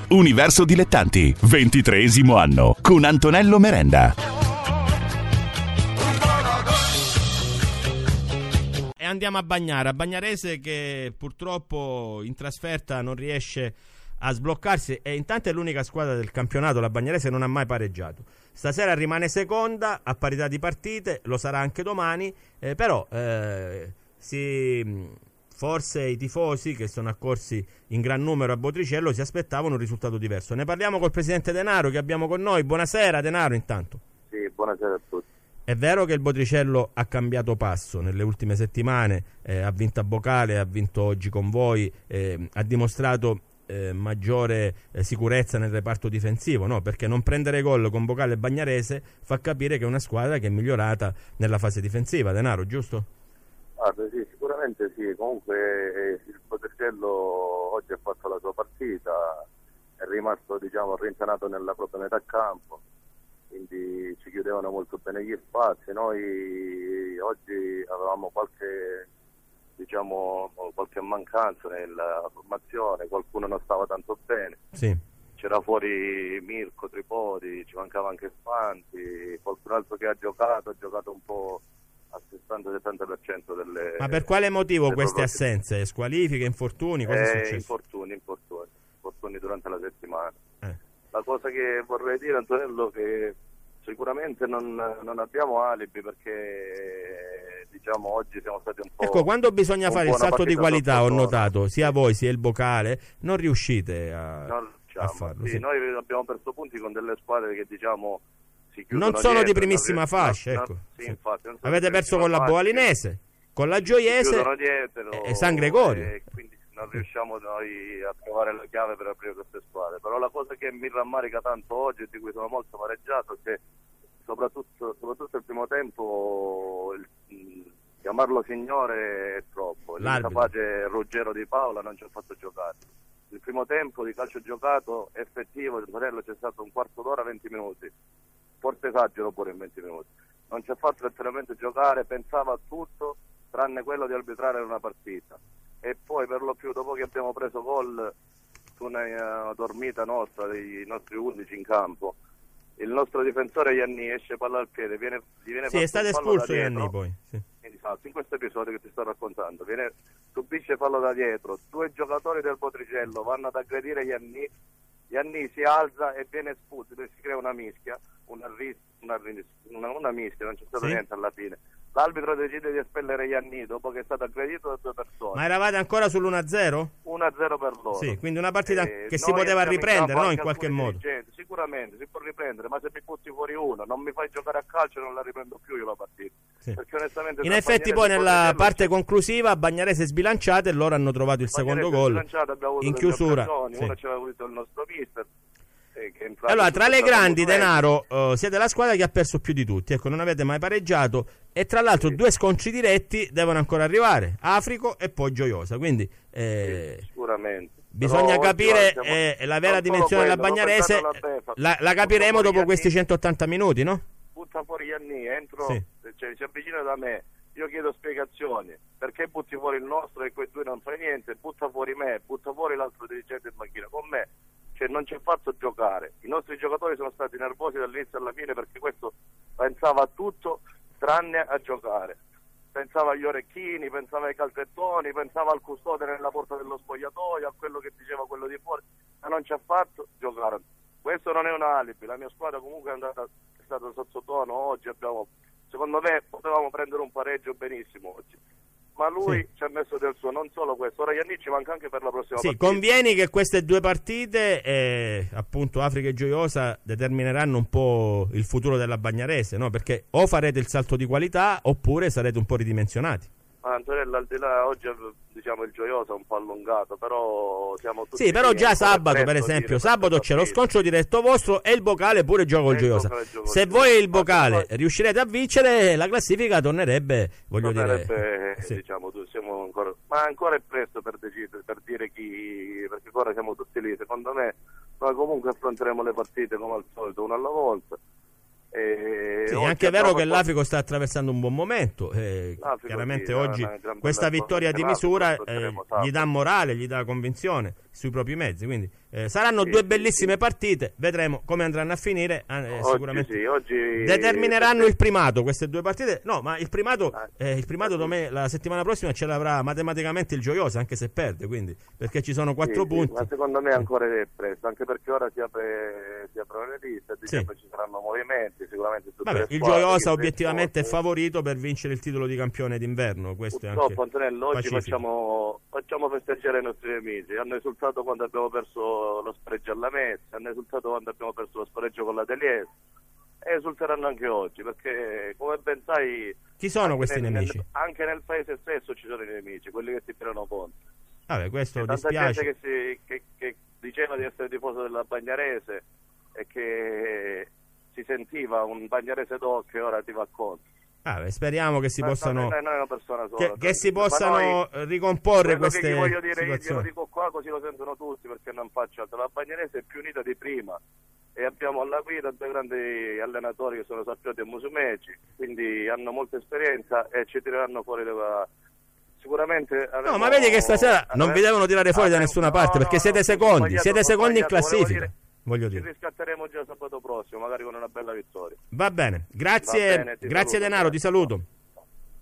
Universo Dilettanti, 23° anno, con Antonello Merenda. E andiamo a Bagnara, Bagnarese che purtroppo in trasferta non riesce a sbloccarsi e intanto è l'unica squadra del campionato, la Bagnarese non ha mai pareggiato. Stasera rimane seconda a parità di partite, lo sarà anche domani, però forse i tifosi che sono accorsi in gran numero a Botricello si aspettavano un risultato diverso. Ne parliamo col presidente Denaro che abbiamo con noi. Buonasera Denaro intanto. Sì, buonasera a tutti. È vero che il Botricello ha cambiato passo nelle ultime settimane, ha vinto a Bocale, ha vinto oggi con voi, ha dimostrato maggiore sicurezza nel reparto difensivo, no? Perché non prendere gol con Bocale e Bagnarese fa capire che è una squadra che è migliorata nella fase difensiva. Denaro, giusto? Sì, sicuramente sì. Comunque il Botricello oggi ha fatto la sua partita, è rimasto rinzanato nella propria metà campo, quindi ci chiudevano molto bene gli spazi. Noi oggi avevamo qualche mancanza nella formazione, qualcuno non stava tanto bene. Sì. C'era fuori Mirko Tripodi, ci mancava anche Spanti, qualcun altro che ha giocato un po' al 60-70% delle... Ma per quale motivo queste assenze? Squalifiche, infortuni? Cosa è successo? Infortuni durante la settimana. La cosa che vorrei dire, Antonello, che sicuramente non abbiamo alibi perché oggi siamo stati un po'... Ecco, quando bisogna fare il salto di qualità ho notato, sia voi sia il Bocale, non riuscite a farlo. Sì, noi abbiamo perso punti con delle squadre che si chiudono non sono dietro, di primissima fascia, ecco. Sì, infatti, avete perso con la Boalinese, con la Gioiese e San Gregorio. Quindi non riusciamo noi a trovare la chiave per aprire queste squadre. Però la cosa che mi rammarica tanto oggi e di cui sono molto pareggiato è che soprattutto il primo tempo chiamarlo signore è troppo. L'incapace Ruggero Di Paola non ci ha fatto giocare. Il primo tempo di calcio giocato effettivo, Antonello, c'è stato un quarto d'ora, 20 minuti. Forse esagero pure in 20 minuti. Non ci ha fatto letteralmente giocare, pensava a tutto tranne quello di arbitrare una partita. E poi per lo più dopo che abbiamo preso gol su una dormita nostra, dei nostri 11 in campo, il nostro difensore Ianni esce palla al piede, gli viene è stato espulso Ianni poi. Sì. In questo episodio che ti sto raccontando, subisce fallo da dietro, 2 giocatori del Botricello vanno ad aggredire Ianni si alza e viene espulso, si crea una mischia, una mischia, non c'è stato niente alla fine. L'arbitro decide di espellere Ianni dopo che è stato aggredito da 2 persone. Ma eravate ancora sull'1-0? 1-0 per loro. Sì, quindi una partita che si poteva riprendere, no? In qualche modo. Sicuramente si può riprendere, ma se mi butti fuori uno, non mi fai giocare a calcio, non la riprendo più io la partita. Sì. Perché onestamente in effetti poi nella parte conclusiva Bagnarese sbilanciate e loro hanno trovato il secondo gol in chiusura. Sì. Uno ci aveva avuto il nostro mister. Allora, tra le grandi, Denaro, siete la squadra che ha perso più di tutti, ecco, non avete mai pareggiato e tra l'altro 2 scontri diretti devono ancora arrivare, Africo e poi Gioiosa, quindi sicuramente bisogna capire la vera dimensione della Bagnarese, la capiremo dopo questi 180 minuti, no? Butta fuori Ianni, si avvicina da me, io chiedo spiegazioni, perché butti fuori il nostro e quei 2 non fai niente, butta fuori me, butta fuori l'altro dirigente in macchina con me. Non ci ha fatto giocare. I nostri giocatori sono stati nervosi dall'inizio alla fine perché questo pensava a tutto tranne a giocare. Pensava agli orecchini, pensava ai calzettoni, pensava al custode nella porta dello spogliatoio, a quello che diceva quello di fuori, ma non ci ha fatto giocare. Questo non è un alibi, la mia squadra comunque è stata sottotono oggi, secondo me potevamo prendere un pareggio benissimo oggi. Ma lui ci ha messo del suo, non solo questo. Ora Ianni ci manca anche per la prossima partita. Convieni che queste 2 partite, appunto Africa e Gioiosa, determineranno un po' il futuro della Bagnarese, no? Perché o farete il salto di qualità oppure sarete un po' ridimensionati. Antonella, al di là, oggi il Gioiosa è un po' allungato, però siamo tutti... Sì, però già sabato, per esempio, sabato c'è lo scontro diretto vostro e il Bocale pure gioca col Gioiosa. Se voi il Bocale riuscirete a vincere, la classifica tornerebbe, siamo ancora è presto per decidere, per dire chi, perché ora siamo tutti lì. Secondo me noi comunque affronteremo le partite come al solito, una alla volta. Sì, è anche vero che l'Africo sta attraversando un buon momento, chiaramente oggi questa vittoria di misura gli dà morale, gli dà convinzione, sui propri mezzi, quindi saranno due bellissime partite, vedremo come andranno a finire, sicuramente oggi determineranno il primato queste due partite. No, ma il primato la settimana prossima ce l'avrà matematicamente il Gioiosa, anche se perde, quindi, perché ci sono 4 punti. Ma secondo me ancora è presto, anche perché ora si aprono le liste, a dicembre ci saranno movimenti, sicuramente il Gioiosa obiettivamente è favorito per vincere il titolo di campione d'inverno, questo purtroppo, è anche Antonello, oggi pacifico. facciamo festeggiare i nostri nemici. Hanno esultato quando abbiamo perso lo spareggio alla Mezza, hanno esultato quando abbiamo perso lo spareggio con la Deliese, e esulteranno anche oggi, perché come ben sai, chi sono questi nemici? Anche nel paese stesso ci sono i nemici, quelli che ti tirano ponte. Questo tanta dispiace. gente che diceva di essere tifoso della Bagnarese e che si sentiva un Bagnarese doc e ora ti va contro. Speriamo che si possano non è una persona sola, che si possano ricomporre queste che voglio dire, situazioni. io lo dico qua così lo sentono tutti, perché non faccio altro. La Bagnarese è più unita di prima e abbiamo alla guida due grandi allenatori che sono Sappioti e Musumeci, quindi hanno molta esperienza e ci tireranno fuori sicuramente. No, ma vedi che stasera non vi devono tirare fuori da nessuna parte, perché siete secondi in classifica. Voglio dire, ci riscatteremo già sabato prossimo, magari con una bella vittoria. Va bene, grazie Denaro, ti saluto.